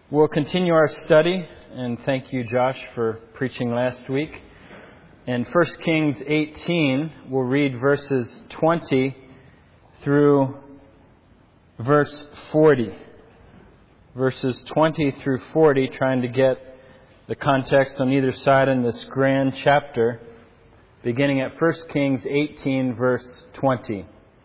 We'll continue our study, and thank you, Josh, for preaching last week. In 1 Kings 18, we'll read verses 20 through verse 40. Verses 20 through 40, trying to get the context on either side in this grand chapter, beginning at 1 Kings 18, verse 20.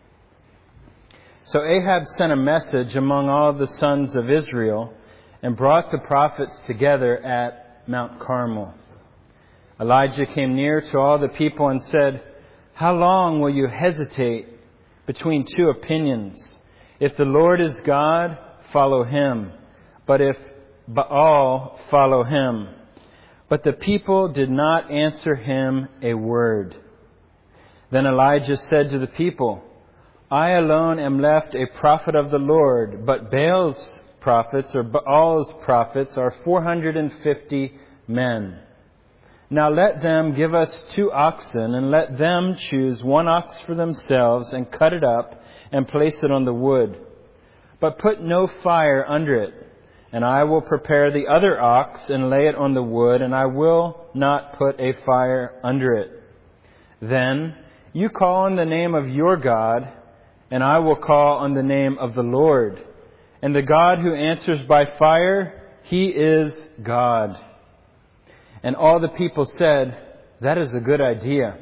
So Ahab sent a message among all the sons of Israel and brought the prophets together at Mount Carmel. Elijah came near to all the people and said, "How long will you hesitate between two opinions? If the Lord is God, follow him. But if Baal, follow him." But the people did not answer him a word. Then Elijah said to the people, "I alone am left a prophet of the Lord, but Baal's prophets are 450 men. Now let them give us 2 oxen, and let them choose 1 ox for themselves, and cut it up, and place it on the wood. But put no fire under it. And I will prepare the other ox, and lay it on the wood, and I will not put a fire under it. Then you call on the name of your God, and I will call on the name of the Lord. And the God who answers by fire, He is God." And all the people said, "That is a good idea."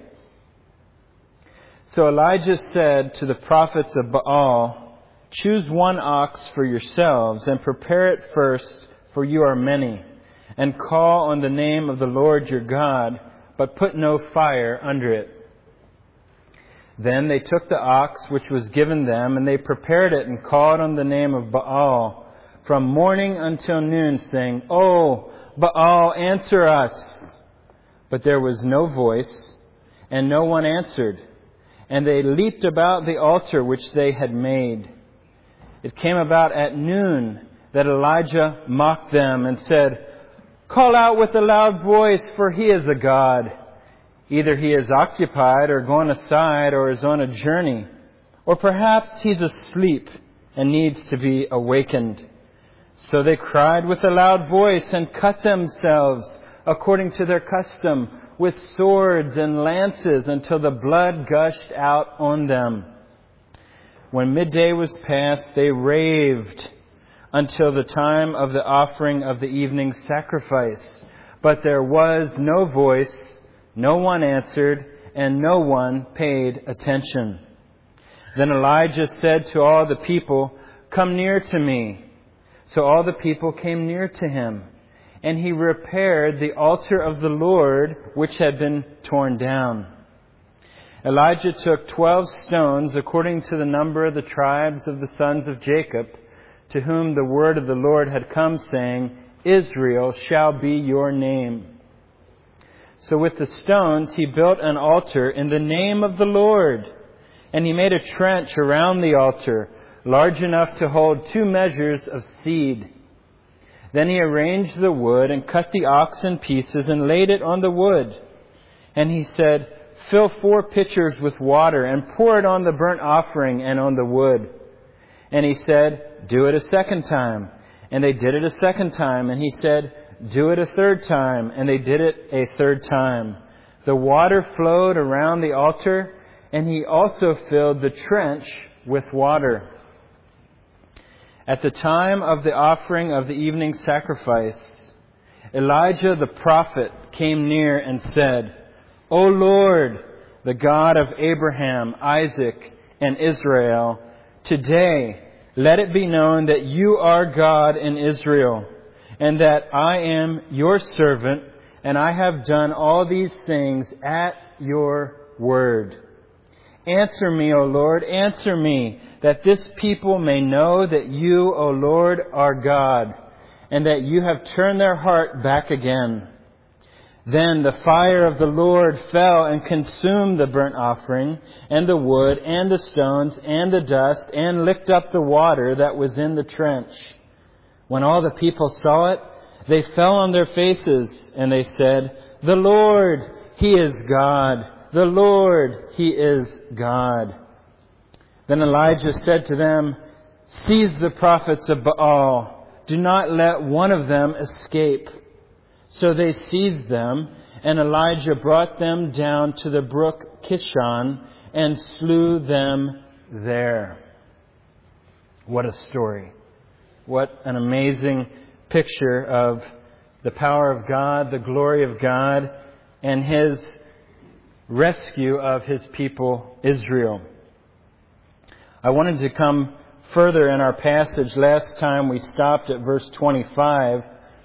So Elijah said to the prophets of Baal, "Choose 1 ox for yourselves, and prepare it first, for you are many. And call on the name of the Lord your God, but put no fire under it." Then they took the ox which was given them, and they prepared it and called on the name of Baal from morning until noon, saying, "Oh, Baal, answer us." But there was no voice, and no one answered. And they leaped about the altar which they had made. It came about at noon that Elijah mocked them and said, "Call out with a loud voice, for he is a god. Either he is occupied or gone aside or is on a journey. Or perhaps he's asleep and needs to be awakened." So they cried with a loud voice and cut themselves according to their custom with swords and lances until the blood gushed out on them. When midday was past, they raved until the time of the offering of the evening sacrifice. But there was no voice, no one answered, and no one paid attention. Then Elijah said to all the people, "Come near to me." So all the people came near to him, and he repaired the altar of the Lord which had been torn down. Elijah took 12 stones according to the number of the tribes of the sons of Jacob, to whom the word of the Lord had come, saying, "Israel shall be your name." So with the stones he built an altar in the name of the Lord, and he made a trench around the altar, large enough to hold 2 measures of seed. Then he arranged the wood and cut the ox in pieces and laid it on the wood. And he said, "Fill 4 pitchers with water and pour it on the burnt offering and on the wood." And he said, "Do it a second time." And they did it a second time. And he said, "Do it a third time." And they did it a third time. The water flowed around the altar, and he also filled the trench with water. At the time of the offering of the evening sacrifice, Elijah the prophet came near and said, "O Lord, the God of Abraham, Isaac, and Israel, today let it be known that you are God in Israel, and that I am your servant, and I have done all these things at your word. Answer me, O Lord, answer me, that this people may know that you, O Lord, are God, and that you have turned their heart back again." Then the fire of the Lord fell and consumed the burnt offering, and the wood, and the stones, and the dust, and licked up the water that was in the trench. When all the people saw it, they fell on their faces, and they said, "The Lord, He is God. The Lord, He is God." Then Elijah said to them, "Seize the prophets of Baal, do not let one of them escape." So they seized them, and Elijah brought them down to the brook Kishon and slew them there. What a story. What an amazing picture of the power of God, the glory of God, and His rescue of His people, Israel. I wanted to come further in our passage. Last time we stopped at verse 25.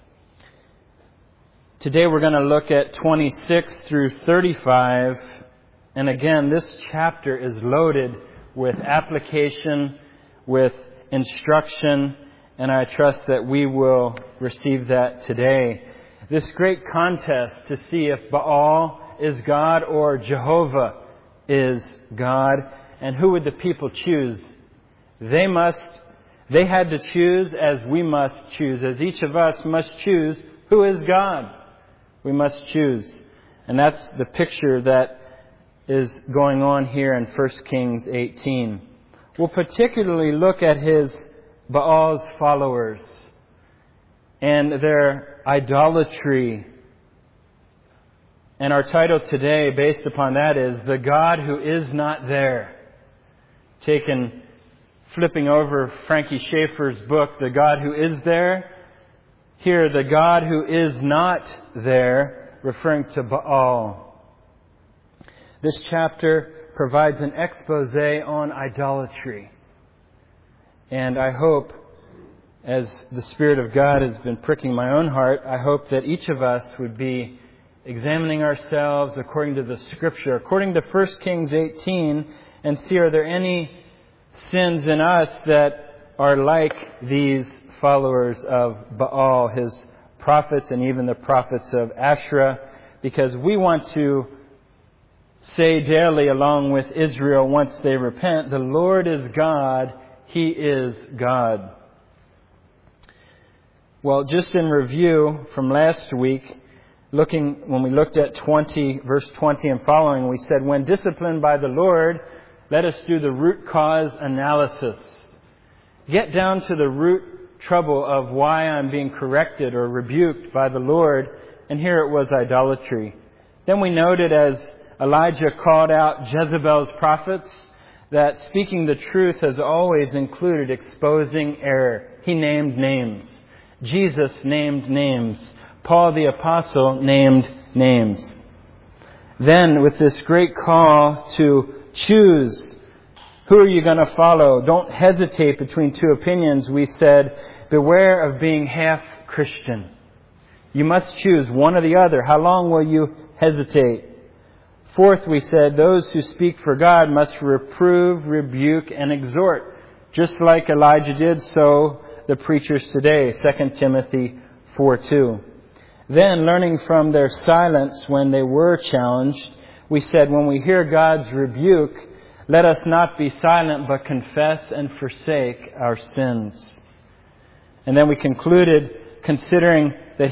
Today we're going to look at 26 through 35. And again, this chapter is loaded with application, with instruction, and I trust that we will receive that today. This great contest to see if Baal is God or Jehovah is God, and who would the people choose? They had to choose, as we must choose, as each of us must choose who is God. We must choose. And that's the picture that is going on here in 1 Kings 18. We'll particularly look at Baal's followers and their idolatry. And our title today, based upon that, is "The God Who Is Not There." Flipping over Frankie Schaeffer's book, "The God Who Is There." Here, "The God Who Is Not There," referring to Baal. This chapter provides an expose on idolatry. And I hope, as the Spirit of God has been pricking my own heart, I hope that each of us would be examining ourselves according to the Scripture, according to 1 Kings 18, and see, are there any sins in us that are like these followers of Baal, his prophets, and even the prophets of Asherah, because we want to say daily, along with Israel once they repent, "The Lord is God, He is God." Well, just in review from last week, when we looked at verse 20 and following, we said, when disciplined by the Lord, let us do the root cause analysis. Get down to the root trouble of why I'm being corrected or rebuked by the Lord. And here it was idolatry. Then we noted, as Elijah called out Jezebel's prophets, that speaking the truth has always included exposing error. He named names. Jesus named names. Paul the Apostle named names. Then, with this great call to choose, who are you going to follow? Don't hesitate between two opinions. We said, beware of being half Christian. You must choose one or the other. How long will you hesitate? Fourth, we said, those who speak for God must reprove, rebuke, and exhort. Just like Elijah did, so the preachers today. 2 Timothy 4:2. Then, learning from their silence when they were challenged, we said, when we hear God's rebuke, let us not be silent, but confess and forsake our sins. And then we concluded, considering that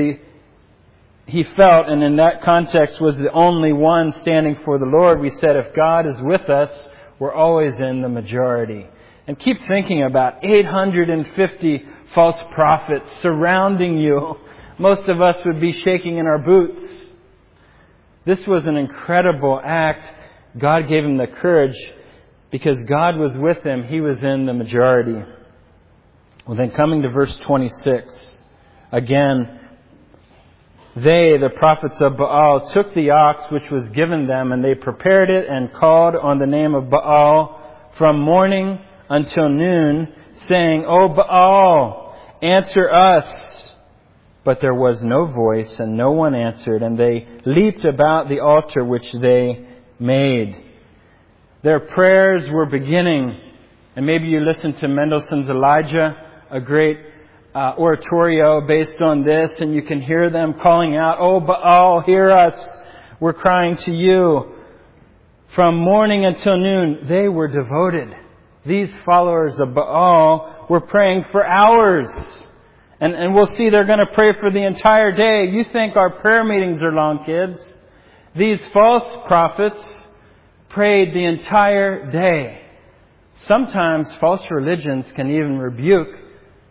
he felt, and in that context was the only one standing for the Lord, we said, if God is with us, we're always in the majority. And keep thinking about 850 false prophets surrounding you. Most of us would be shaking in our boots. This was an incredible act. God gave him the courage because God was with him. He was in the majority. Well, then coming to verse 26, again, they, the prophets of Baal, took the ox which was given them, and they prepared it and called on the name of Baal from morning until noon, saying, O Baal, answer us. But there was no voice, and no one answered, and they leaped about the altar which they made. Their prayers were beginning, and maybe you listened to Mendelssohn's Elijah, a great oratorio based on this, and you can hear them calling out, O Baal, hear us, we're crying to you. From morning until noon, they were devoted. These followers of Baal were praying for hours. And we'll see they're going to pray for the entire day. You think our prayer meetings are long, kids. These false prophets prayed the entire day. Sometimes false religions can even rebuke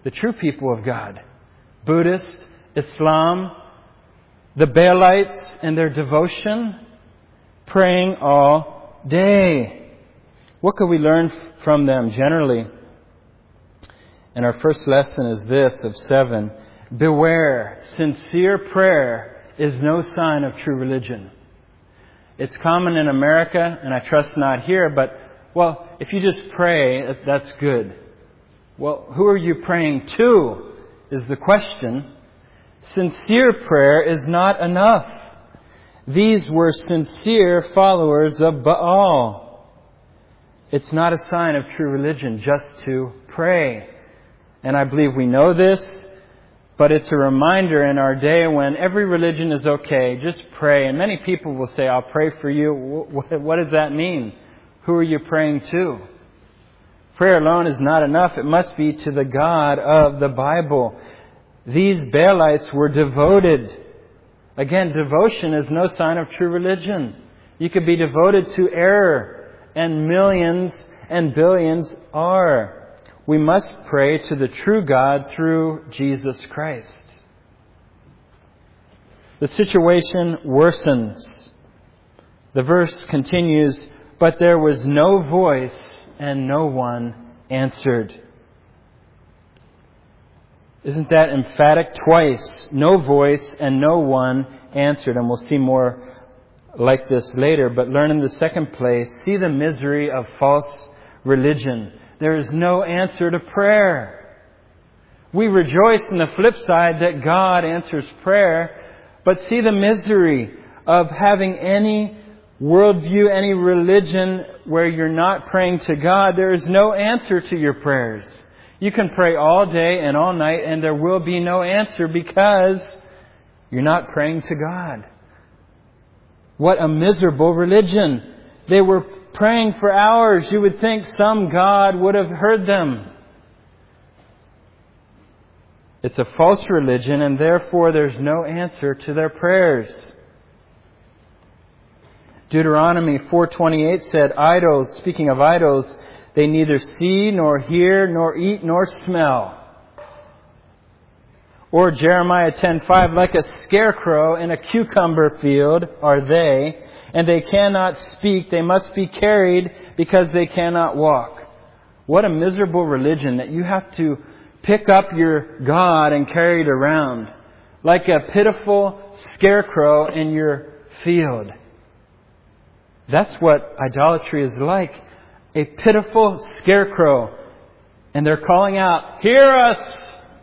the true people of God. Buddhist, Islam, the Baalites and their devotion, praying all day. What could we learn from them generally? And our first lesson is this of 7. Beware, sincere prayer is no sign of true religion. It's common in America, and I trust not here, but, well, if you just pray, that's good. Well, who are you praying to is the question. Sincere prayer is not enough. These were sincere followers of Baal. It's not a sign of true religion just to pray. And I believe we know this, but it's a reminder in our day when every religion is okay, just pray. And many people will say, I'll pray for you. What does that mean? Who are you praying to? Prayer alone is not enough. It must be to the God of the Bible. These Baalites were devoted. Again, devotion is no sign of true religion. You could be devoted to error, and millions and billions are. We must pray to the true God through Jesus Christ. The situation worsens. The verse continues, but there was no voice and no one answered. Isn't that emphatic? Twice. No voice and no one answered. And we'll see more like this later. But learn in the second place, see the misery of false religion. There is no answer to prayer. We rejoice in the flip side that God answers prayer. But see the misery of having any worldview, any religion where you're not praying to God. There is no answer to your prayers. You can pray all day and all night and there will be no answer because you're not praying to God. What a miserable religion. They were praying for hours. You would think some God would have heard them. It's a false religion and therefore there's no answer to their prayers. Deuteronomy 4:28 said, idols, speaking of idols, they neither see, nor hear, nor eat, nor smell. Or Jeremiah 10:5, like a scarecrow in a cucumber field are they, and they cannot speak, they must be carried because they cannot walk. What a miserable religion that you have to pick up your God and carry it around. Like a pitiful scarecrow in your field. That's what idolatry is like. A pitiful scarecrow. And they're calling out, hear us!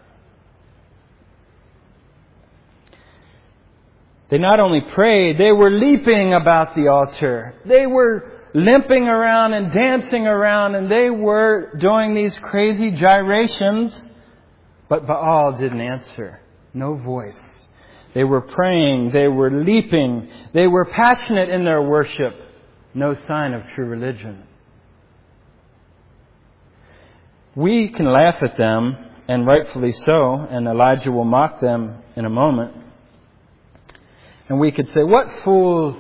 They not only prayed, they were leaping about the altar. They were limping around and dancing around, and they were doing these crazy gyrations. But Baal didn't answer. No voice. They were praying. They were leaping. They were passionate in their worship. No sign of true religion. We can laugh at them, and rightfully so, and Elijah will mock them in a moment. And we could say, what fools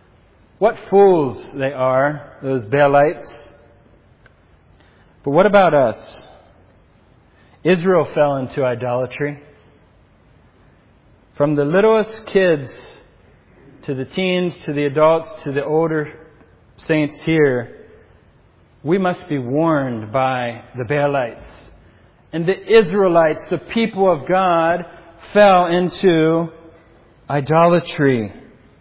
they are, those Baalites. But what about us? Israel fell into idolatry. From the littlest kids to the teens, to the adults, to the older saints here, we must be warned by the Baalites. And the Israelites, the people of God, fell into idolatry.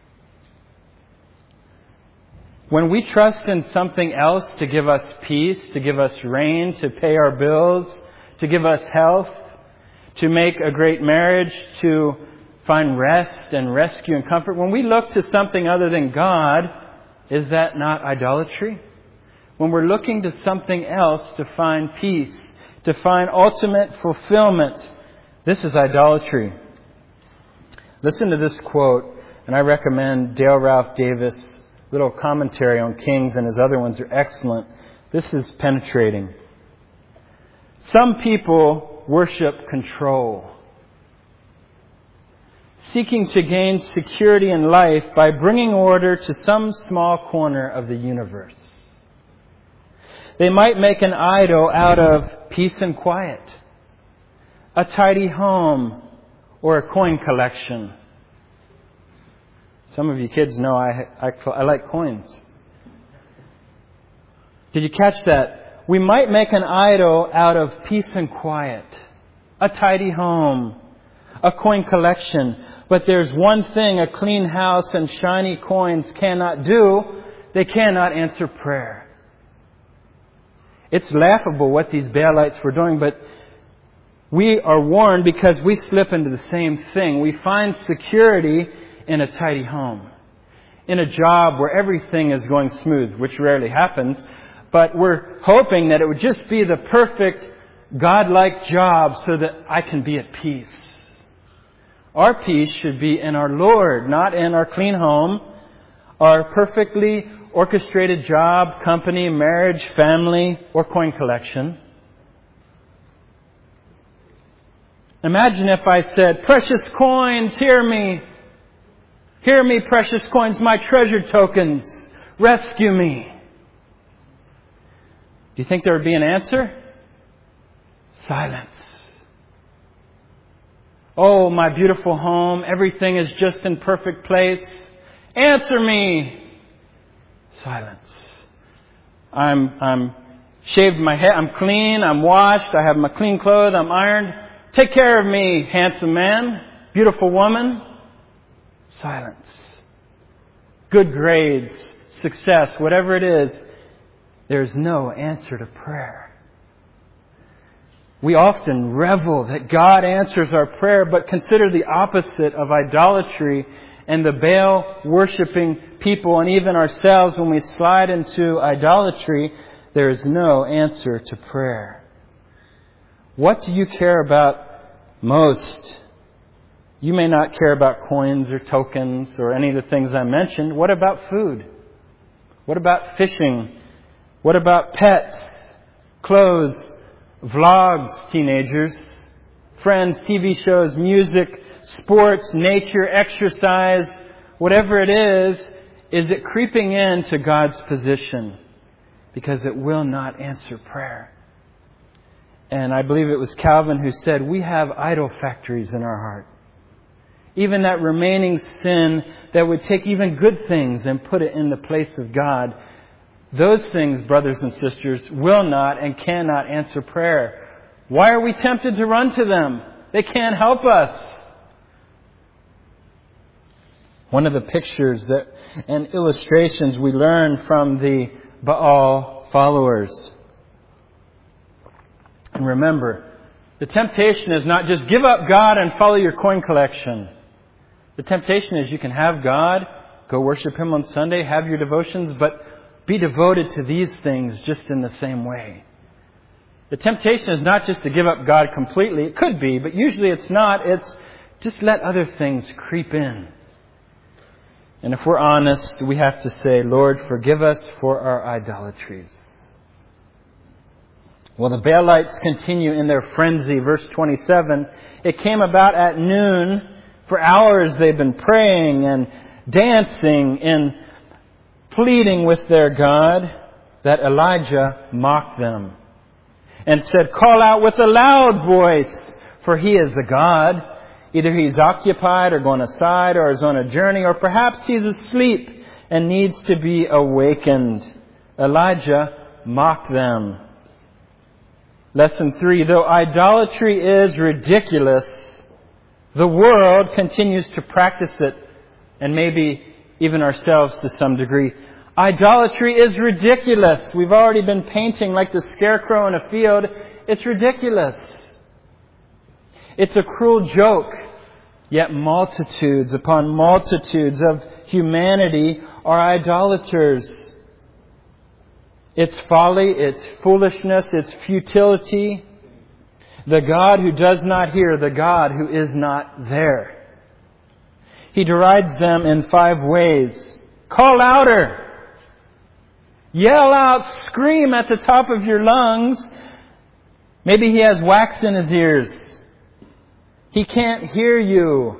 When we trust in something else to give us peace, to give us rain, to pay our bills, to give us health, to make a great marriage, to find rest and rescue and comfort, when we look to something other than God, is that not idolatry? When we're looking to something else to find peace, to find ultimate fulfillment, this is idolatry. Listen to this quote, and I recommend Dale Ralph Davis' little commentary on Kings, and his other ones are excellent. This is penetrating. Some people worship control, seeking to gain security in life by bringing order to some small corner of the universe. They might make an idol out of peace and quiet. a tidy home, or a coin collection? Some of you kids know I like coins. Did you catch that? We might make an idol out of peace and quiet, a tidy home, a coin collection. But there's one thing a clean house and shiny coins cannot do. They cannot answer prayer. It's laughable what these Baalites were doing, but we are warned because we slip into the same thing. We find security in a tidy home, in a job where everything is going smooth, which rarely happens, but we're hoping that it would just be the perfect God-like job so that I can be at peace. Our peace should be in our Lord, not in our clean home, our perfectly orchestrated job, company, marriage, family, or coin collection. Imagine if I said, "Precious coins, hear me. Hear me, precious coins, my treasured tokens. Rescue me." Do you think there would be an answer? Silence. "Oh, my beautiful home, everything is just in perfect place. Answer me." Silence. I'm shaved my head, I'm clean, I'm washed, I have my clean clothes, I'm ironed. "Take care of me, handsome man, beautiful woman." Silence. Good grades, success, whatever it is, there's no answer to prayer. We often revel that God answers our prayer, but consider the opposite of idolatry and the Baal worshipping people and even ourselves. When we slide into idolatry, there is no answer to prayer. What do you care about most? You may not care about coins or tokens or any of the things I mentioned. What about food? What about fishing? What about pets, clothes, vlogs, teenagers, friends, TV shows, music, sports, nature, exercise, whatever it is it creeping into God's position? Because it will not answer prayer. And I believe it was Calvin who said, we have idol factories in our heart. Even that remaining sin that would take even good things and put it in the place of God. Those things, brothers and sisters, will not and cannot answer prayer. Why are we tempted to run to them? They can't help us. One of the pictures and illustrations we learn from the Baal followers. And remember, the temptation is not just give up God and follow your coin collection. The temptation is you can have God, go worship Him on Sunday, have your devotions, but be devoted to these things just in the same way. The temptation is not just to give up God completely. It could be, but usually it's not. It's just let other things creep in. And if we're honest, we have to say, Lord, forgive us for our idolatries. Well, the Baalites continue in their frenzy. Verse 27, it came about at noon. For hours they've been praying and dancing and pleading with their God, that Elijah mocked them and said, call out with a loud voice, for he is a god. Either he's occupied or going aside or is on a journey, or perhaps he's asleep and needs to be awakened. Elijah mocked them. Lesson 3, though idolatry is ridiculous, the world continues to practice it, and maybe even ourselves to some degree. Idolatry is ridiculous. We've already been painting like the scarecrow in a field. It's ridiculous. It's a cruel joke. Yet multitudes upon multitudes of humanity are idolaters. It's folly, it's foolishness, it's futility. The God who does not hear, the God who is not there. He derides them in 5 ways. Call louder. Yell out, scream at the top of your lungs. Maybe he has wax in his ears. He can't hear you.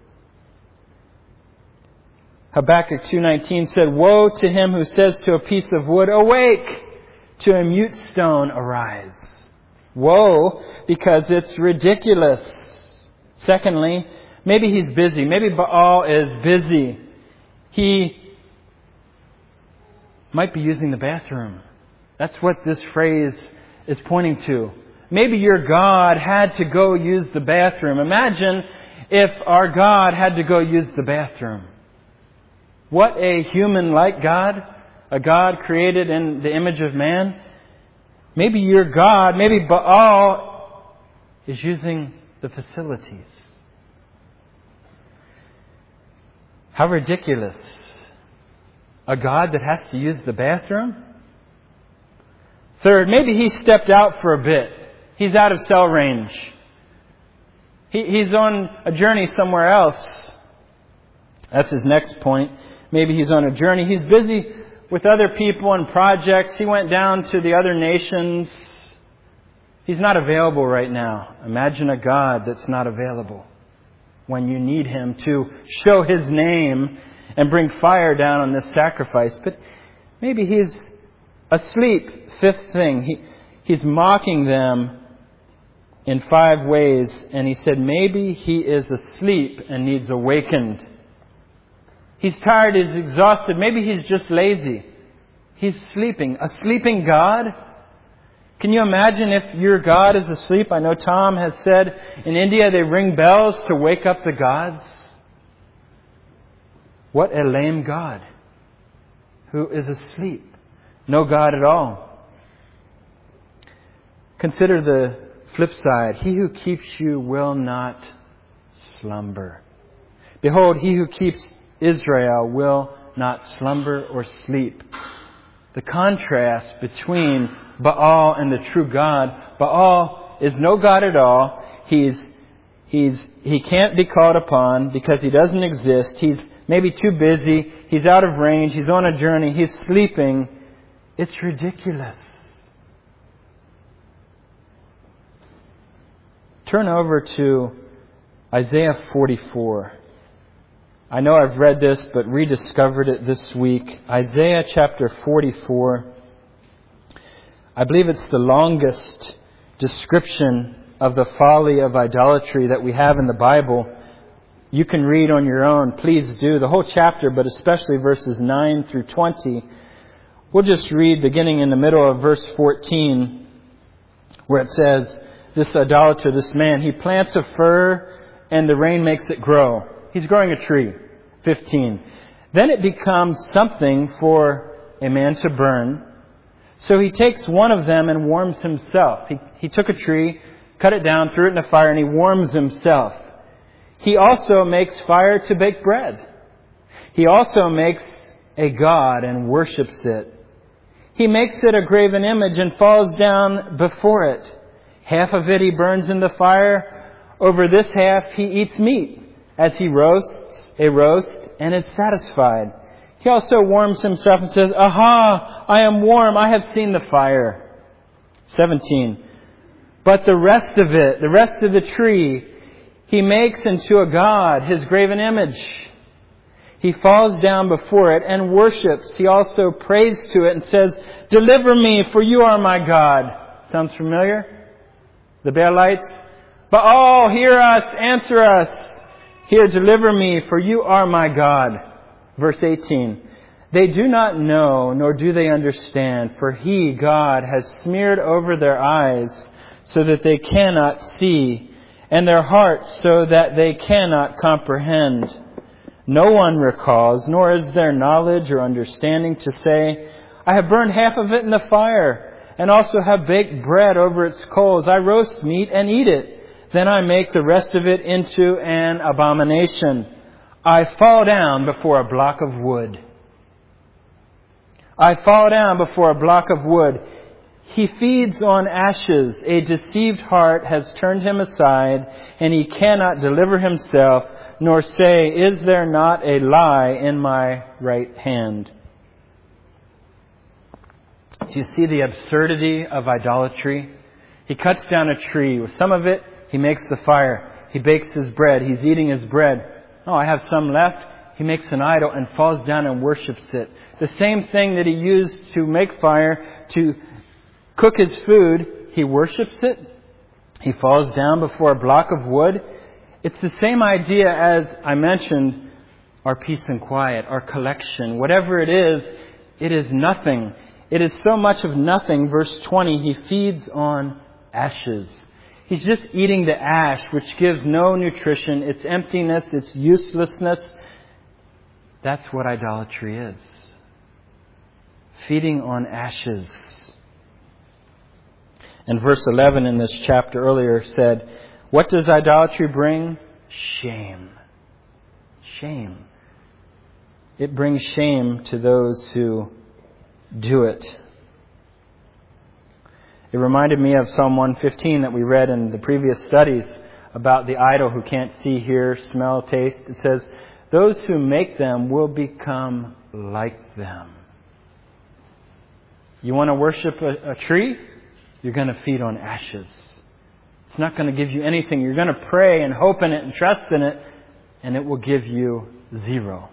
Habakkuk 2:19 said, woe to him who says to a piece of wood, awake, to a mute stone, arise. Woe, because it's ridiculous. Secondly, maybe he's busy. Maybe Baal is busy. He might be using the bathroom. That's what this phrase is pointing to. Maybe your God had to go use the bathroom. Imagine if our God had to go use the bathroom. What a human-like God. A God created in the image of man. Maybe your God, maybe Baal, is using the facilities. How ridiculous. A God that has to use the bathroom? Third, maybe he stepped out for a bit. He's out of cell range. He's on a journey somewhere else. That's his next point. Maybe he's on a journey. He's busy with other people and projects. He went down to the other nations. He's not available right now. Imagine a God that's not available when you need Him to show His name and bring fire down on this sacrifice. But maybe he's asleep. Fifth thing, he's mocking them in 5 ways. And he said maybe he is asleep and needs awakened. He's tired, he's exhausted. Maybe he's just lazy. He's sleeping. A sleeping God? Can you imagine if your God is asleep? I know Tom has said in India they ring bells to wake up the gods. What a lame God who is asleep. No God at all. Consider the flip side. He who keeps you will not slumber. Behold, he who keeps Israel will not slumber or sleep. The contrast between Baal and the true God. Baal is no God at all. He can't be called upon because he doesn't exist. He's maybe too busy. He's out of range. He's on a journey. He's sleeping. It's ridiculous. Turn over to Isaiah 44. I know I've read this, but rediscovered it this week. Isaiah chapter 44. I believe it's the longest description of the folly of idolatry that we have in the Bible. You can read on your own. Please do. The whole chapter, but especially verses 9 through 20. We'll just read beginning in the middle of verse 14, where it says, this idolater, this man, he plants a fir and the rain makes it grow. He's growing a tree. 15. Then it becomes something for a man to burn. So he takes one of them and warms himself. He took a tree, cut it down, threw it in the fire, and he warms himself. He also makes fire to bake bread. He also makes a god and worships it. He makes it a graven image and falls down before it. Half of it he burns in the fire. Over this half he eats meat as he roasts a roast and is satisfied. He also warms himself and says, aha, I am warm. I have seen the fire. 17. But the rest of it, the rest of the tree, he makes into a god, his graven image. He falls down before it and worships. He also prays to it and says, deliver me, for you are my God. Sounds familiar? The Baalites. Baal, hear us, answer us. Here, deliver me, for you are my God. Verse 18. They do not know, nor do they understand, for He, God, has smeared over their eyes so that they cannot see, and their hearts so that they cannot comprehend. No one recalls, nor is there knowledge or understanding to say, I have burned half of it in the fire, and also have baked bread over its coals. I roast meat and eat it. Then I make the rest of it into an abomination. I fall down before a block of wood. I fall down before a block of wood. He feeds on ashes. A deceived heart has turned him aside, and he cannot deliver himself, nor say, is there not a lie in my right hand? Do you see the absurdity of idolatry? He cuts down a tree. With some of it, he makes the fire. He bakes his bread. He's eating his bread. Oh, I have some left. He makes an idol and falls down and worships it. The same thing that he used to make fire, to cook his food, he worships it. He falls down before a block of wood. It's the same idea as I mentioned, our peace and quiet, our collection. Whatever it is nothing. It is so much of nothing. Verse 20, he feeds on ashes. He's just eating the ash, which gives no nutrition. It's emptiness. It's uselessness. That's what idolatry is. Feeding on ashes. And verse 11 in this chapter earlier said, what does idolatry bring? Shame. Shame. It brings shame to those who do it. It reminded me of Psalm 115 that we read in the previous studies about the idol who can't see, hear, smell, taste. It says, those who make them will become like them. You want to worship a tree? You're going to feed on ashes. It's not going to give you anything. You're going to pray and hope in it and trust in it, and it will give you zero.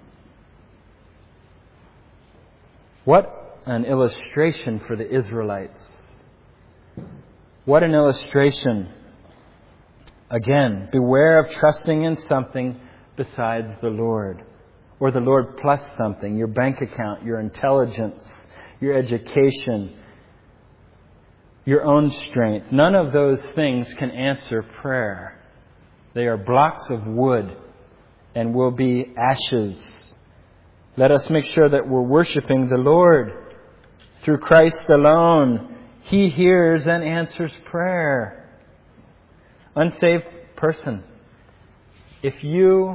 What an illustration for the Israelites. What an illustration. Again, beware of trusting in something besides the Lord. Or the Lord plus something. Your bank account, your intelligence, your education, your own strength. None of those things can answer prayer. They are blocks of wood and will be ashes. Let us make sure that we're worshiping the Lord through Christ alone. He hears and answers prayer. Unsaved person, if you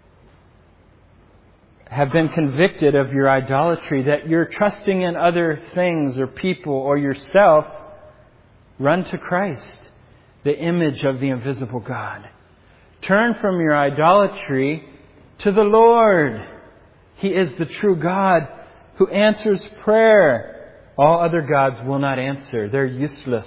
have been convicted of your idolatry, that you're trusting in other things or people or yourself, run to Christ, the image of the invisible God. Turn from your idolatry to the Lord. He is the true God who answers prayer. All other gods will not answer. They're useless.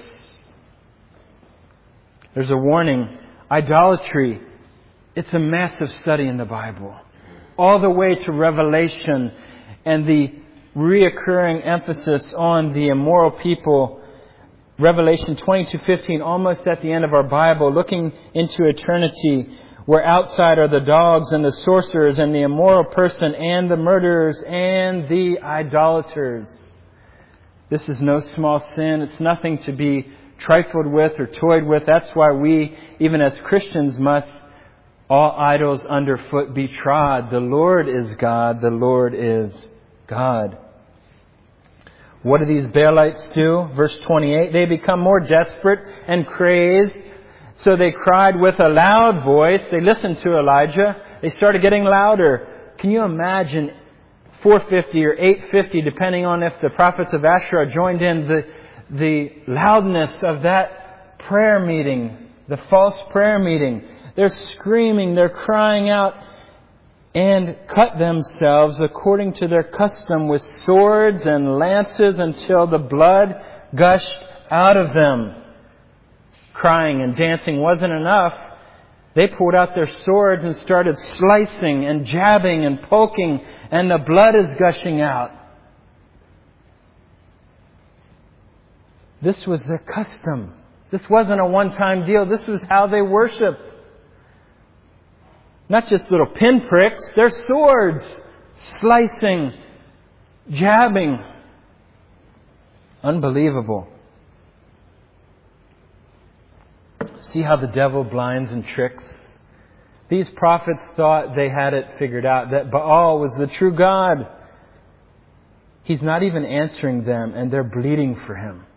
There's a warning. Idolatry, it's a massive study in the Bible. All the way to Revelation and the reoccurring emphasis on the immoral people. Revelation 22:15, almost at the end of our Bible, looking into eternity, where outside are the dogs and the sorcerers and the immoral person and the murderers and the idolaters. This is no small sin. It's nothing to be trifled with or toyed with. That's why we, even as Christians, must all idols underfoot be trod. The Lord is God. The Lord is God. What do these Baalites do? Verse 28, they become more desperate and crazed. So they cried with a loud voice. They listened to Elijah. They started getting louder. Can you imagine 450 or 850, depending on if the prophets of Asherah joined in, the loudness of that prayer meeting, the false prayer meeting. They're screaming, they're crying out, and cut themselves according to their custom with swords and lances until the blood gushed out of them. Crying and dancing wasn't enough. They pulled out their swords and started slicing and jabbing and poking, and the blood is gushing out. This was their custom. This wasn't a one-time deal. This was how they worshipped. Not just little pinpricks, they're swords. Slicing, jabbing. Unbelievable. See how the devil blinds and tricks? These prophets thought they had it figured out, that Baal was the true God. He's not even answering them, and they're bleeding for him.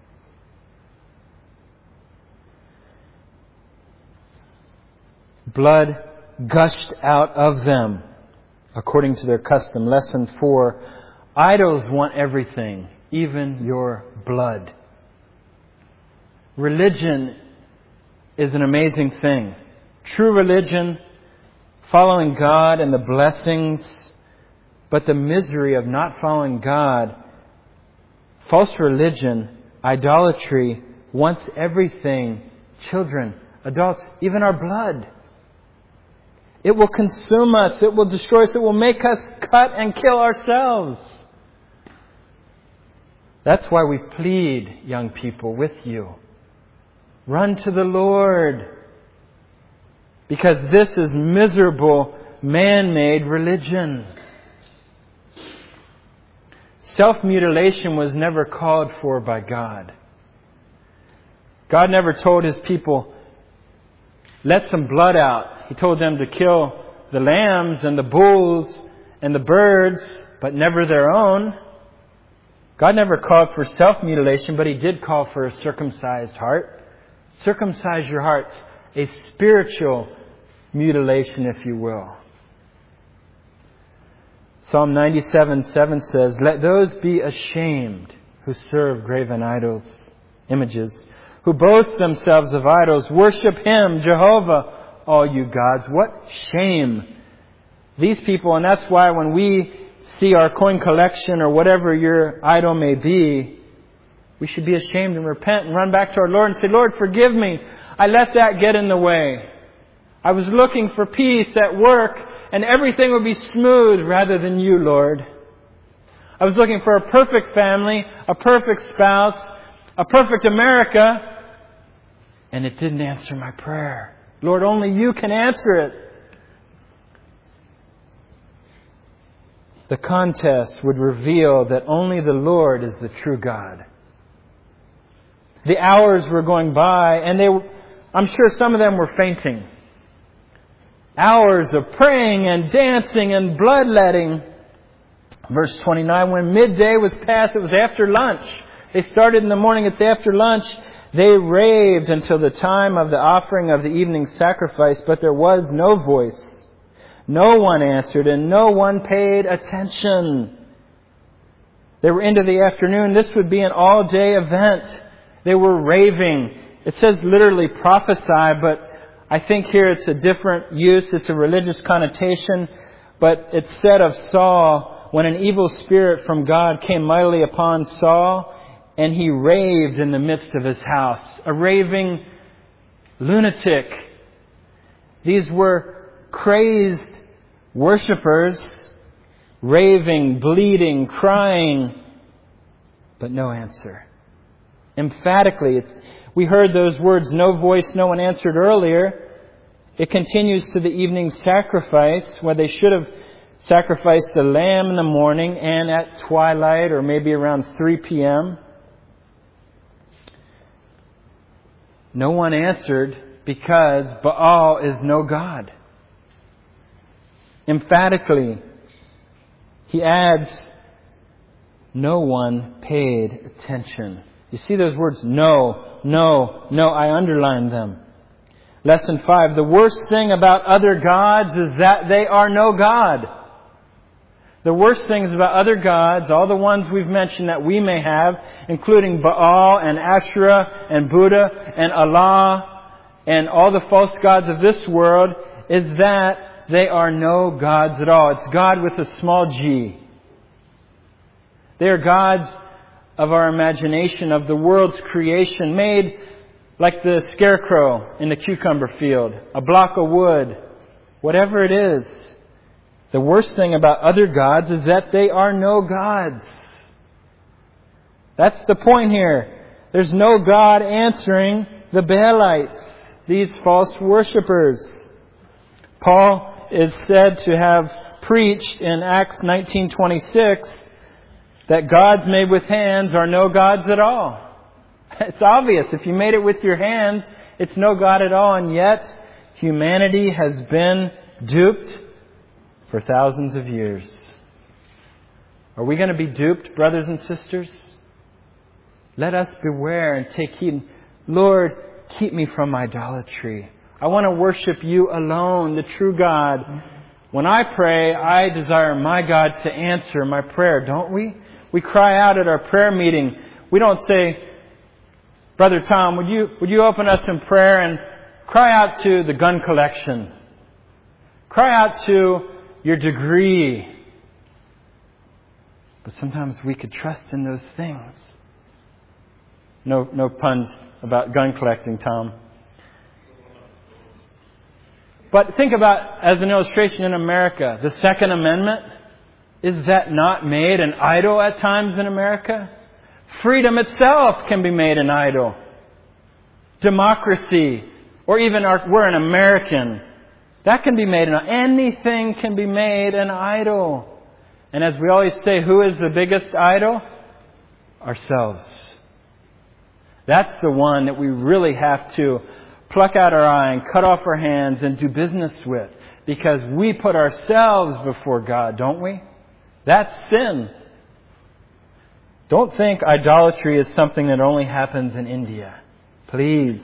Blood gushed out of them, according to their custom. Lesson 4, idols want everything, even your blood. Religion is an amazing thing. True religion, following God and the blessings, but the misery of not following God. False religion, idolatry, wants everything. Children, adults, even our blood. It will consume us. It will destroy us. It will make us cut and kill ourselves. That's why we plead, young people, with you. Run to the Lord. Because this is miserable, man-made religion. Self-mutilation was never called for by God. God never told His people, let some blood out. He told them to kill the lambs and the bulls and the birds, but never their own. God never called for self-mutilation, but He did call for a circumcised heart. Circumcise your hearts. A spiritual mutilation, if you will. Psalm 97:7 says, let those be ashamed who serve graven idols, images, who boast themselves of idols. Worship Him, Jehovah, all you gods. What shame. These people, and that's why when we see our coin collection or whatever your idol may be, we should be ashamed and repent and run back to our Lord and say, Lord, forgive me. I let that get in the way. I was looking for peace at work and everything would be smooth rather than you, Lord. I was looking for a perfect family, a perfect spouse, a perfect America, and it didn't answer my prayer. Lord, only you can answer it. The contest would reveal that only the Lord is the true God. The hours were going by, and I'm sure some of them were fainting. Hours of praying and dancing and bloodletting. Verse 29, when midday was past, it was after lunch. They started in the morning, it's after lunch. They raved until the time of the offering of the evening sacrifice, but there was no voice. No one answered and no one paid attention. They were into the afternoon. This would be an all-day event. They were raving. It says literally prophesy, but I think here it's a different use. It's a religious connotation. But it's said of Saul, when an evil spirit from God came mightily upon Saul, and he raved in the midst of his house. A raving lunatic. These were crazed worshippers, raving, bleeding, crying, but no answer. Emphatically, we heard those words, no voice, no one answered earlier. It continues to the evening sacrifice, where they should have sacrificed the lamb in the morning and at twilight, or maybe around 3 p.m. No one answered because Baal is no God. Emphatically, he adds, no one paid attention. You see those words, no, no, no, I underlined them. Lesson 5, the worst thing about other gods is that they are no God. The worst things about other gods, all the ones we've mentioned that we may have, including Baal and Asherah and Buddha and Allah and all the false gods of this world, is that they are no gods at all. It's God with a small g. They are gods of our imagination, of the world's creation, made like the scarecrow in the cucumber field, a block of wood, whatever it is. The worst thing about other gods is that they are no gods. That's the point here. There's no God answering the Baalites, these false worshippers. Paul is said to have preached in Acts 19:26 that gods made with hands are no gods at all. It's obvious. If you made it with your hands, it's no God at all. And yet, humanity has been duped for thousands of years. Are we going to be duped, brothers and sisters? Let us beware and take heed. Lord, keep me from idolatry. I want to worship you alone, the true God. When I pray, I desire my God to answer my prayer, don't we? We cry out at our prayer meeting. We don't say, Brother Tom, would you open us in prayer and cry out to the gun collection? Cry out to your degree. But sometimes we could trust in those things. No puns about gun collecting, Tom. But think about, as an illustration in America, the Second Amendment. Is that not made an idol at times in America? Freedom itself can be made an idol. democracy, or even we're an American. That can be made anything can be made an idol. And as we always say, who is the biggest idol? Ourselves. That's the one that we really have to pluck out our eye and cut off our hands and do business with. Because we put ourselves before God, don't we? That's sin. Don't think idolatry is something that only happens in India. Please.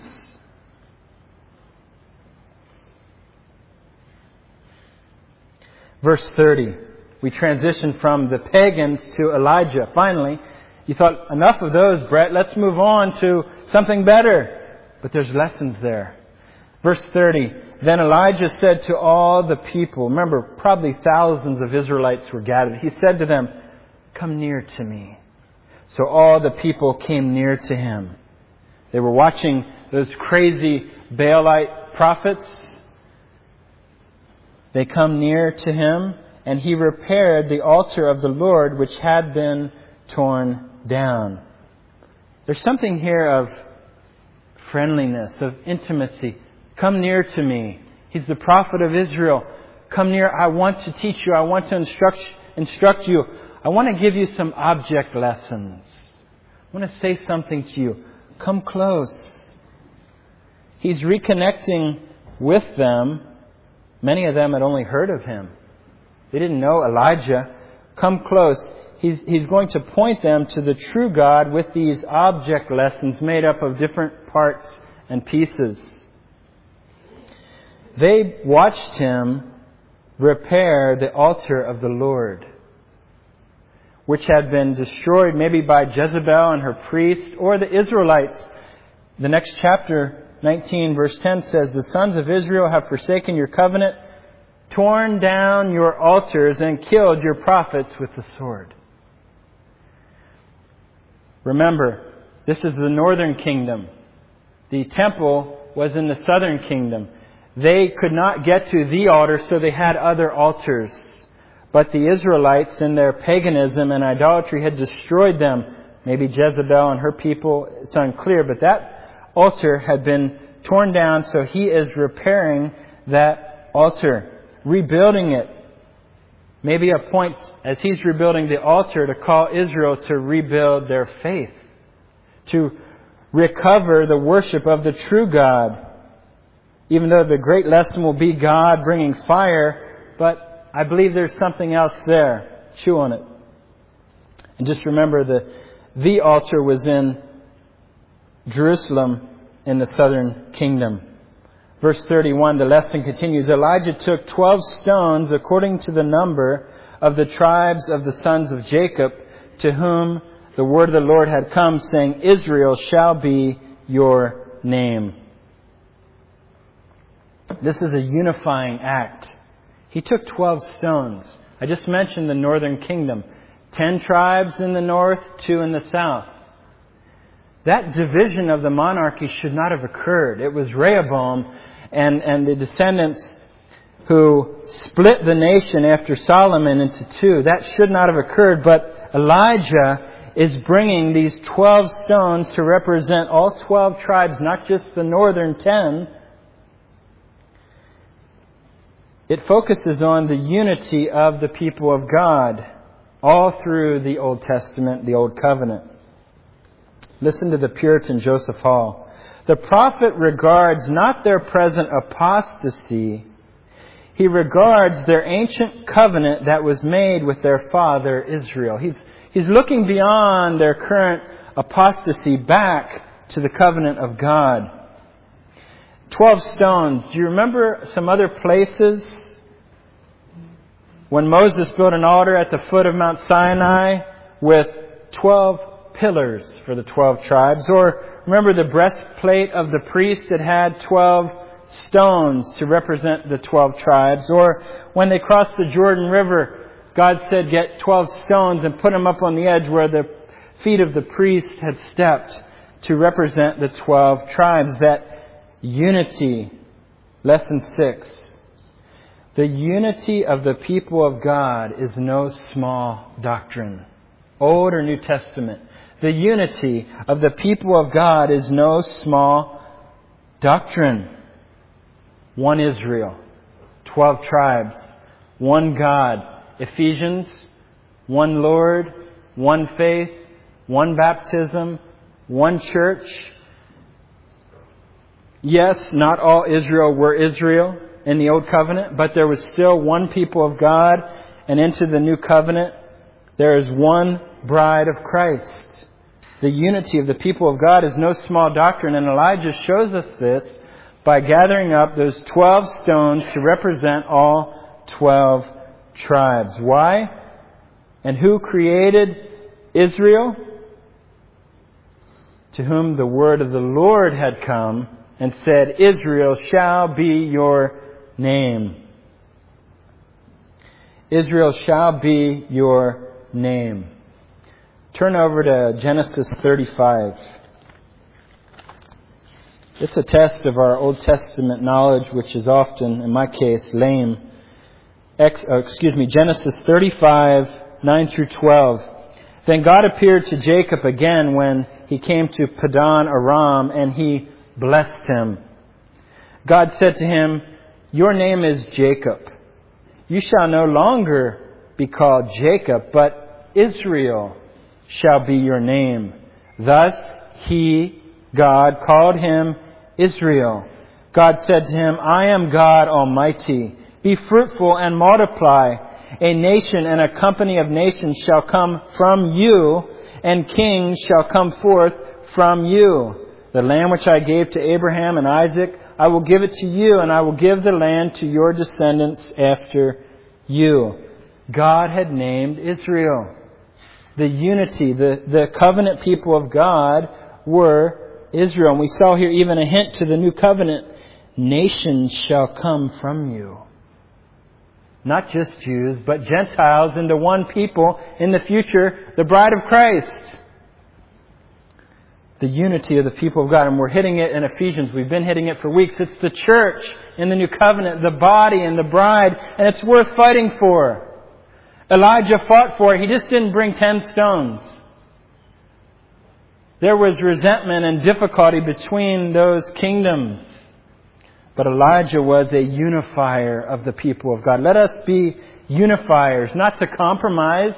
Verse 30. We transition from the pagans to Elijah. Finally, you thought, enough of those, Brett. Let's move on to something better. But there's lessons there. Verse 30. Then Elijah said to all the people, remember, probably thousands of Israelites were gathered. He said to them, come near to me. So all the people came near to him. They were watching those crazy Baalite prophets. They come near to him, and he repaired the altar of the Lord which had been torn down. There's something here of friendliness, of intimacy. Come near to me. He's the prophet of Israel. Come near. I want to teach you. I want to instruct you. I want to give you some object lessons. I want to say something to you. Come close. He's reconnecting with them. Many of them had only heard of him. They didn't know Elijah. Come close. He's going to point them to the true God with these object lessons made up of different parts and pieces. They watched him repair the altar of the Lord, which had been destroyed maybe by Jezebel and her priests or the Israelites. The next chapter, 19 verse 10 says, the sons of Israel have forsaken your covenant, torn down your altars, and killed your prophets with the sword. Remember, this is the northern kingdom. The temple was in the southern kingdom. They could not get to the altar, so they had other altars. But the Israelites, in their paganism and idolatry, had destroyed them. Maybe Jezebel and her people, it's unclear, but that altar had been torn down, so he is repairing that altar, rebuilding it. Maybe a point, as he's rebuilding the altar, to call Israel to rebuild their faith, to recover the worship of the true God. Even though the great lesson will be God bringing fire, but I believe there's something else there. Chew on it. And just remember the altar was in Jerusalem in the southern kingdom. Verse 31, the lesson continues. Elijah took 12 stones according to the number of the tribes of the sons of Jacob, to whom the word of the Lord had come, saying, Israel shall be your name. This is a unifying act. He took 12 stones. I just mentioned the northern kingdom. 10 tribes in the north, 2 in the south. That division of the monarchy should not have occurred. It was Rehoboam and the descendants who split the nation after Solomon into 2. That should not have occurred, but Elijah is bringing these 12 stones to represent all 12 tribes, not just the northern 10. It focuses on the unity of the people of God all through the Old Testament, the Old Covenant. Listen to the Puritan Joseph Hall. The prophet regards not their present apostasy. He regards their ancient covenant that was made with their father Israel. He's looking beyond their current apostasy back to the covenant of God. 12 stones. Do you remember some other places when Moses built an altar at the foot of Mount Sinai with 12 pillars for the 12 tribes? Or remember the breastplate of the priest that had 12 stones to represent the 12 tribes? Or when they crossed the Jordan River, God said, get 12 stones and put them up on the edge where the feet of the priest had stepped to represent the 12 tribes. That unity. Lesson 6. The unity of the people of God is no small doctrine. Old or New Testament. The unity of the people of God is no small Doctrine. One Israel. 12 tribes. One God. Ephesians. One Lord. One faith. One baptism. One church. Yes, not all Israel were Israel in the Old Covenant, but there was still one people of God, and into the New Covenant there is one bride of Christ. The unity of the people of God is no small doctrine, and Elijah shows us this by gathering up those 12 stones to represent all 12 tribes. Why? And who created Israel? To whom the word of the Lord had come and said, Israel shall be your name. Israel shall be your name. Turn over to Genesis 35. It's a test of our Old Testament knowledge, which is often, in my case, lame. Genesis 35, 9 through 12. Then God appeared to Jacob again when he came to Padan Aram, and he blessed him. God said to him, Your name is Jacob. You shall no longer be called Jacob, but Israel shall be your name. Thus he, God, called him Israel. God said to him, I am God Almighty. Be fruitful and multiply. A nation and a company of nations shall come from you, and kings shall come forth from you. The land which I gave to Abraham and Isaac, I will give it to you, and I will give the land to your descendants after you. God had named Israel. The unity, the covenant people of God were Israel. And we saw here even a hint to the new covenant. Nations shall come from you. Not just Jews, but Gentiles into one people in the future, the bride of Christ. The unity of the people of God. And we're hitting it in Ephesians. We've been hitting it for weeks. It's the church in the new covenant, the body and the bride. And it's worth fighting for. Elijah fought for it. He just didn't bring 10 stones. There was resentment and difficulty between those kingdoms. But Elijah was a unifier of the people of God. Let us be unifiers, not to compromise.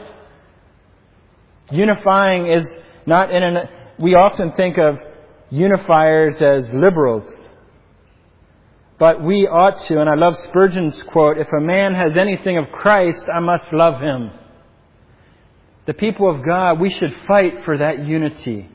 Unifying is not we often think of unifiers as liberals. But we ought to, and I love Spurgeon's quote, if a man has anything of Christ, I must love him. The people of God, we should fight for that unity.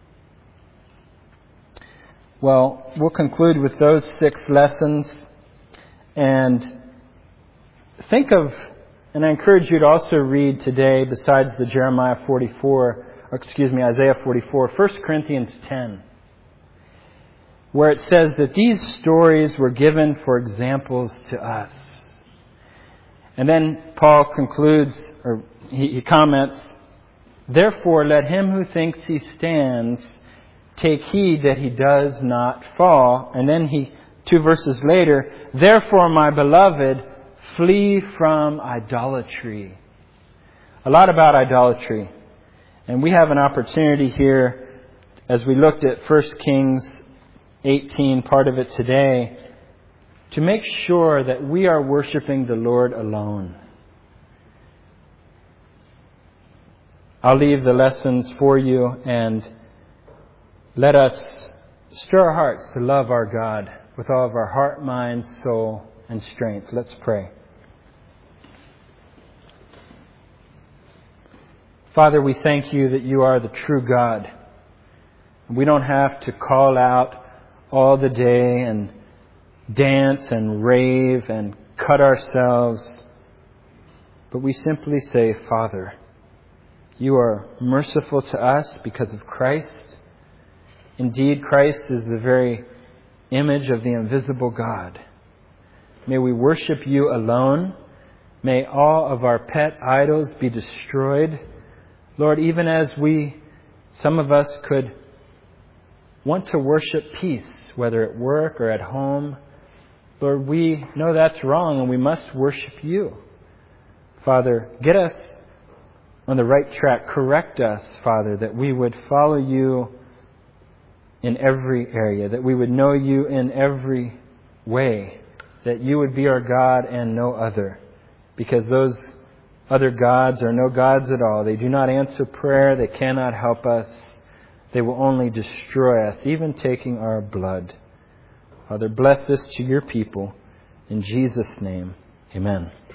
Well, we'll conclude with those 6 lessons. And think of, and I encourage you to also read today, besides the Isaiah 44, 1 Corinthians 10. Where it says that these stories were given for examples to us. And then Paul concludes, or he comments, Therefore let him who thinks he stands take heed that he does not fall. And then 2 verses later, Therefore, my beloved, flee from idolatry. A lot about idolatry. And we have an opportunity here, as we looked at 1 Kings 18, part of it today, to make sure that we are worshiping the Lord alone. I'll leave the lessons for you, and let us stir our hearts to love our God with all of our heart, mind, soul, and strength. Let's pray. Father, we thank you that you are the true God. We don't have to call out all the day and dance and rave and cut ourselves. But we simply say, Father, you are merciful to us because of Christ. Indeed, Christ is the very image of the invisible God. May we worship you alone. May all of our pet idols be destroyed. Lord, even as some of us could want to worship peace, whether at work or at home, Lord, we know that's wrong and we must worship you. Father, get us on the right track. Correct us, Father, that we would follow you in every area, that we would know you in every way, that you would be our God and no other, because those other gods are no gods at all. They do not answer prayer. They cannot help us. They will only destroy us, even taking our blood. Father, bless this to your people. In Jesus' name, amen.